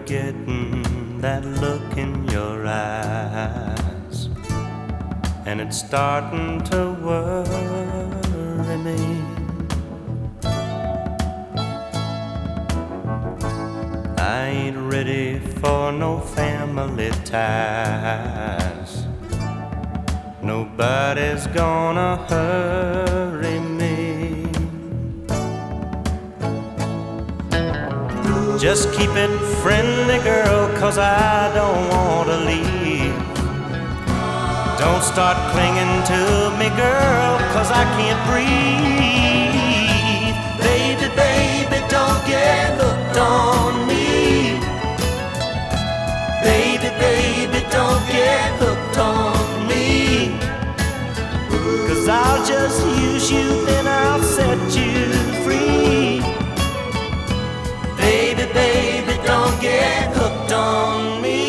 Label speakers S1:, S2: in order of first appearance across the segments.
S1: getting that look in your eyes, and it's starting to worry me. I ain't ready for no family ties. Nobody's gonna hurry me. Just keep it friendly, girl, 'cause I don't want to leave. Don't start clinging to me, girl, 'cause I can't breathe. Baby, baby, don't get hooked on me. Baby, baby, don't get hooked on me. 'Cause I'll just use you, then I'll set you free. Baby, baby, don't get hooked on me.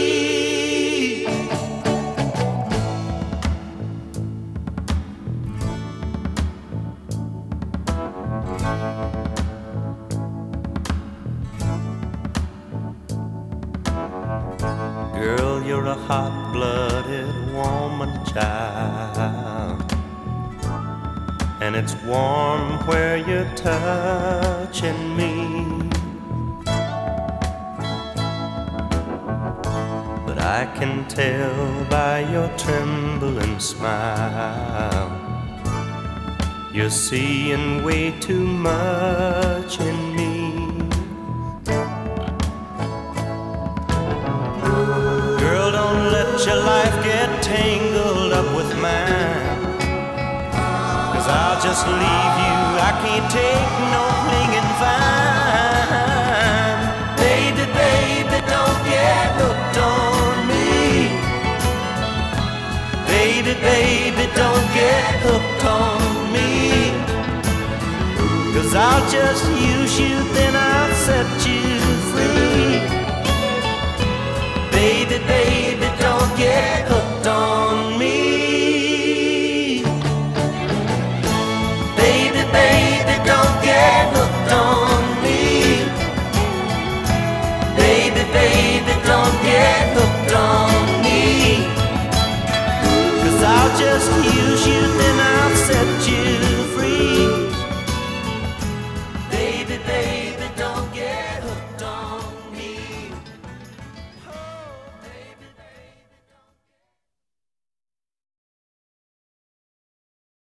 S1: Girl, you're a hot-blooded woman, child, and it's warm where you're touching me. But I can tell by your trembling smile, you're seeing way too much in me. Girl, don't let your life get tangled up with mine, 'cause I'll just leave you. I can't take no clinging fine. Baby, baby, don't get hooked on me. Baby, baby, don't get hooked on me. 'Cause I'll just use you, then I'll set you